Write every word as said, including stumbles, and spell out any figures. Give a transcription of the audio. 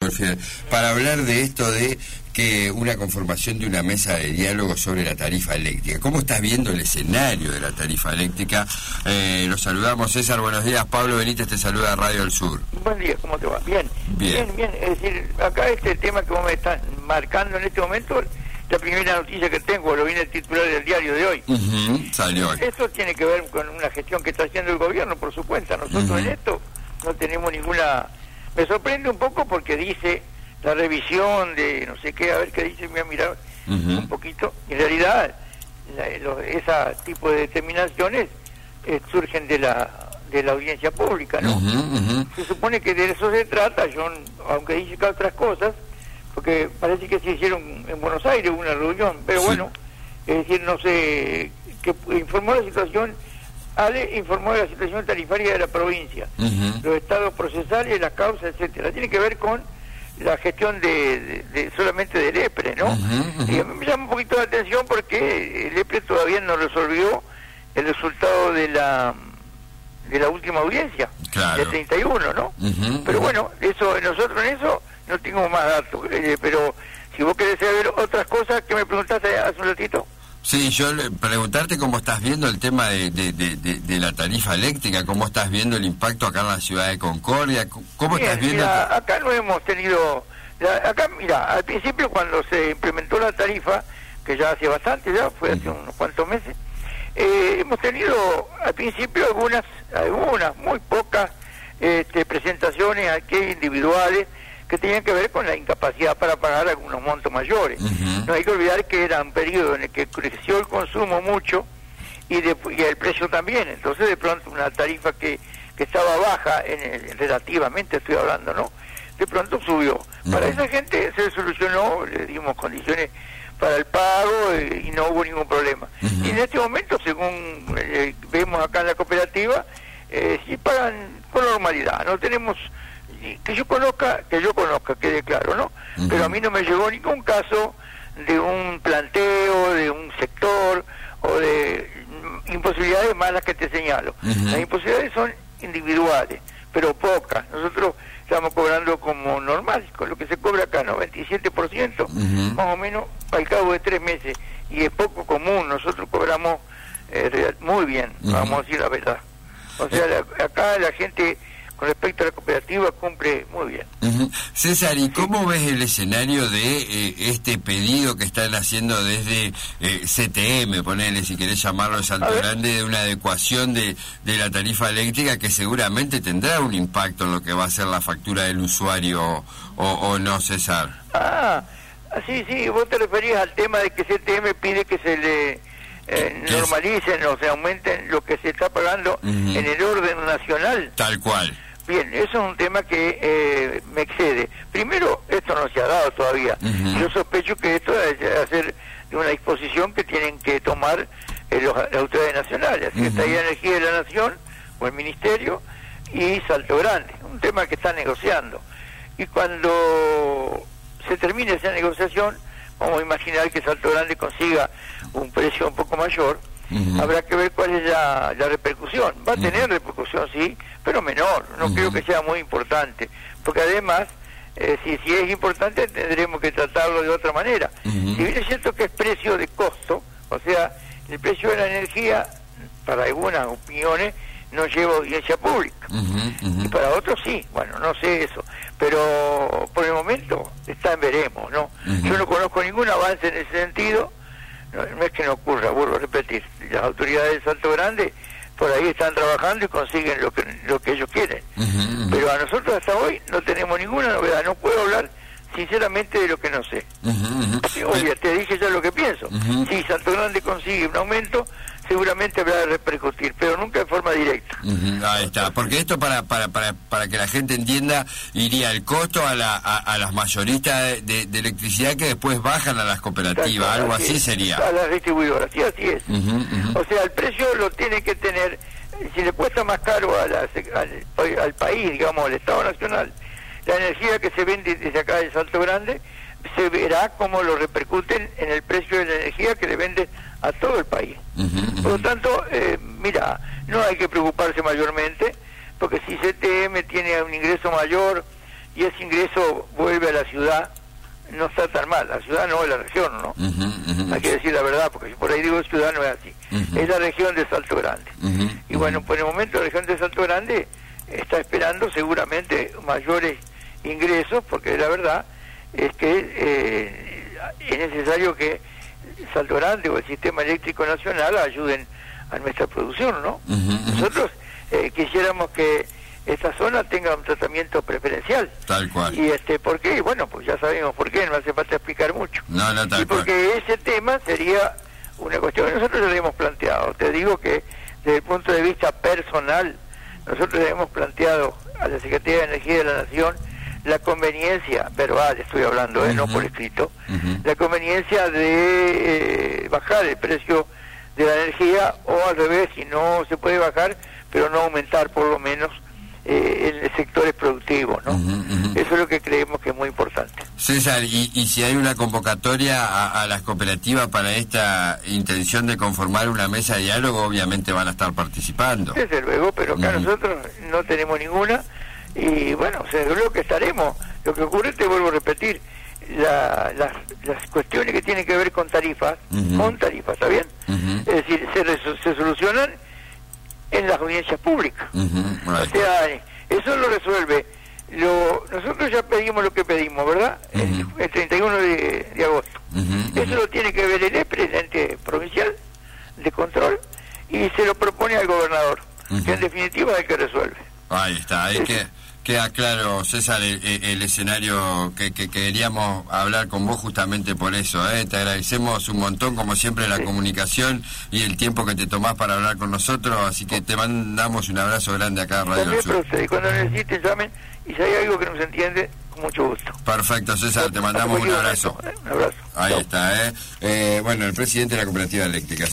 Fidel, para hablar de esto de que una conformación de una mesa de diálogo sobre la tarifa eléctrica. ¿Cómo estás viendo el escenario de la tarifa eléctrica? Eh, los saludamos, César, buenos días. Pablo Benítez te saluda, Radio del Sur. Buen día, ¿cómo te va? Bien, bien, bien, bien. Es decir, acá este tema que vos me estás marcando en este momento, la primera noticia que tengo, lo viene el titular del diario de hoy. Uh-huh, salió hoy. Esto tiene que ver con una gestión que está haciendo el gobierno por su cuenta. Nosotros uh-huh. en esto no tenemos ninguna... Me sorprende un poco porque dice la revisión de no sé qué, a ver qué dice, me voy a mirar uh-huh. un poquito. En realidad, la, lo, ese tipo de determinaciones eh, surgen de la de la audiencia pública, ¿no? Uh-huh, uh-huh. Se supone que de eso se trata, yo, aunque dice que otras cosas, porque parece que se hicieron en Buenos Aires una reunión, pero sí. bueno, es decir, no sé, que informó la situación, Ale informó de la situación tarifaria de la provincia, uh-huh. los estados procesales, las causas, etcétera. Tiene que ver con la gestión de, de, de solamente del EPRE, ¿no? Uh-huh, uh-huh. Y a mí me llama un poquito la atención porque el EPRE todavía no resolvió el resultado de la de la última audiencia, claro. de treinta y uno, ¿no? Uh-huh, pero uh-huh. bueno, eso nosotros en eso no tengo más datos, eh, pero si vos querés saber otras cosas que me preguntaste hace un ratito. Sí, yo le, preguntarte cómo estás viendo el tema de, de, de, de, de la tarifa eléctrica, cómo estás viendo el impacto acá en la ciudad de Concordia, cómo Bien, estás viendo... Mira, acá no hemos tenido... Acá, mira, al principio cuando se implementó la tarifa, que ya hace bastante, ya fue hace unos cuantos meses, eh, hemos tenido al principio algunas, algunas muy pocas este, presentaciones aquí individuales, que tenían que ver con la incapacidad para pagar algunos montos mayores. Uh-huh. No hay que olvidar que era un periodo en el que creció el consumo mucho y, de, y el precio también. Entonces, de pronto, una tarifa que, que estaba baja, en el, relativamente estoy hablando, ¿no? De pronto subió. Uh-huh. Para esa gente se solucionó, le dimos condiciones para el pago eh, y no hubo ningún problema. Uh-huh. Y en este momento, según eh, vemos acá en la cooperativa, eh, sí pagan con normalidad. No tenemos... que yo conozca, que yo conozca, quede claro, ¿no? Uh-huh. Pero a mí no me llegó ningún caso de un planteo, de un sector, o de imposibilidades malas que te señalo. Uh-huh. Las imposibilidades son individuales, pero pocas. Nosotros estamos cobrando como normal, con lo que se cobra acá, noventa y siete por ciento, uh-huh. más o menos, al cabo de tres meses, y es poco común. Nosotros cobramos eh, muy bien, uh-huh. vamos a decir la verdad. O sea, la, acá la gente... con respecto a la cooperativa, cumple muy bien. Uh-huh. César, ¿y cómo ves el escenario de eh, este pedido que están haciendo desde eh, C T M, ponele, si querés llamarlo de Salto Grande, de una adecuación de, de la tarifa eléctrica que seguramente tendrá un impacto en lo que va a ser la factura del usuario, o, o no, César? Ah, sí, sí, vos te referías al tema de que C T M pide que se le... Eh, normalicen o se aumenten lo que se está pagando uh-huh. en el orden nacional. Tal cual. Bien, eso es un tema que eh, me excede. Primero, esto no se ha dado todavía. Uh-huh. Yo sospecho que esto debe hacer de una disposición que tienen que tomar eh, los, las autoridades nacionales, la Secretaría uh-huh. de Energía de la Nación o el Ministerio y Salto Grande, un tema que están negociando. Y cuando se termine esa negociación, vamos a imaginar que Salto Grande consiga un precio un poco mayor, uh-huh. habrá que ver cuál es la, la repercusión. Va a uh-huh. tener repercusión, sí, pero menor, no uh-huh. creo que sea muy importante, porque además, eh, si, si es importante, tendremos que tratarlo de otra manera. Uh-huh. Si bien es cierto que es precio de costo, o sea, el precio de la energía, para algunas opiniones, no lleva audiencia pública, uh-huh, uh-huh. y para otros sí, bueno, no sé eso, pero por el momento está en veremos, ¿no? Uh-huh. Yo no conozco ningún avance en ese sentido, no, no es que no ocurra, vuelvo a repetir, las autoridades de Salto Grande por ahí están trabajando y consiguen lo que lo que ellos quieren, uh-huh, uh-huh. pero a nosotros hasta hoy no tenemos ninguna novedad, no puedo hablar sinceramente de lo que no sé. Uh-huh, uh-huh. Oye, te dije ya lo que pienso, uh-huh. si Salto Grande consigue un aumento, seguramente habrá de repercutir, pero nunca de forma directa. Uh-huh, ahí está, porque esto para para para para que la gente entienda, iría el costo a la a, a las mayoristas de, de, de electricidad que después bajan a las cooperativas, claro, algo así, así sería. A las distribuidoras, sí, así es. Uh-huh, uh-huh. O sea, el precio lo tiene que tener, si le cuesta más caro a la, al, al país, digamos, al Estado Nacional, la energía que se vende desde acá de Salto Grande, se verá cómo lo repercuten en el precio de la energía que le venden a todo el país. Uh-huh, uh-huh. Por lo tanto, eh, mira, no hay que preocuparse mayormente, porque si C T M tiene un ingreso mayor y ese ingreso vuelve no está tan mal, la ciudad no es la región, ¿no? Uh-huh, uh-huh. Hay que decir la verdad, porque si por ahí digo ciudad no es así, uh-huh. es la región de Salto Grande. Uh-huh. Y bueno, por el momento la región de Salto Grande está esperando seguramente mayores ingresos, porque la verdad es que eh, es necesario que Salto Grande o el Sistema Eléctrico Nacional ayuden a nuestra producción, ¿no? Uh-huh, uh-huh. Nosotros eh, quisiéramos que esta zona tenga un tratamiento preferencial. Tal cual. ¿Y este por qué? Bueno, pues ya sabemos por qué, no hace falta explicar mucho. No, no, tal y porque cual. Ese tema sería una cuestión que nosotros ya le hemos planteado. Te digo que desde el punto de vista personal, nosotros le hemos planteado a la Secretaría de Energía de la Nación la conveniencia, verbal estoy hablando, uh-huh. eh, no por escrito, uh-huh. la conveniencia de eh, bajar el precio de la energía, o al revés, si no se puede bajar, pero no aumentar por lo menos eh, en sectores productivos, ¿no? Uh-huh, uh-huh. Eso es lo que creemos que es muy importante. César, y, y si hay una convocatoria a, a las cooperativas para esta intención de conformar una mesa de diálogo, obviamente van a estar participando. Desde luego, pero acá uh-huh. nosotros no tenemos ninguna, y bueno, desde luego que estaremos. Lo que ocurre, te vuelvo a repetir, la, las, las cuestiones que tienen que ver con tarifas, uh-huh. con tarifas, ¿está bien? Uh-huh. Es decir, se, se solucionan en las audiencias públicas. Uh-huh. Right. O sea, eso lo resuelve. Lo, nosotros ya pedimos lo que pedimos, ¿verdad? Uh-huh. el, el treinta y uno de, de agosto. Uh-huh. Eso lo tiene que ver el E P R E, el ente provincial de control, y se lo propone al gobernador, uh-huh. que en definitiva es el que resuelve. Ahí está, hay que... Queda claro, César, el, el escenario que, que queríamos hablar con vos justamente por eso, ¿eh? Te agradecemos un montón, como siempre, la sí. comunicación y el tiempo que te tomás para hablar con nosotros, así que te mandamos un abrazo grande acá a Radio También del Sur. Usted, cuando necesiten, llamen, y si hay algo que no se entiende, con mucho gusto. Perfecto, César, te mandamos un abrazo. Un abrazo. Ahí Chau. está, ¿eh? ¿eh? Bueno, el presidente de la Cooperativa Eléctrica.